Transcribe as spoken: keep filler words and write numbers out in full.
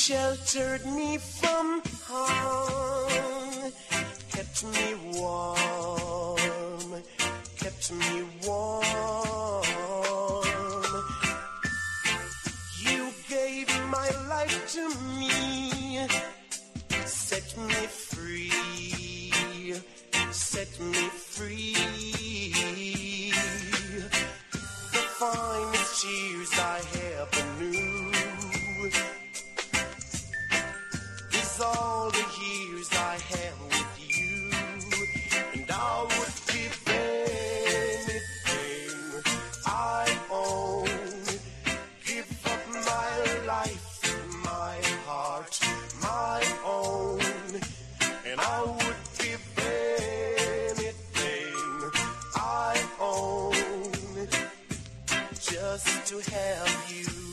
sheltered me from harm, kept me warm, kept me warm. You gave my life to me, set me free, set me free. The finest years I ever knew is all the years I have with you, and I would give anything I own, give up my life, my heart, my own, and I would give anything I own just to have you.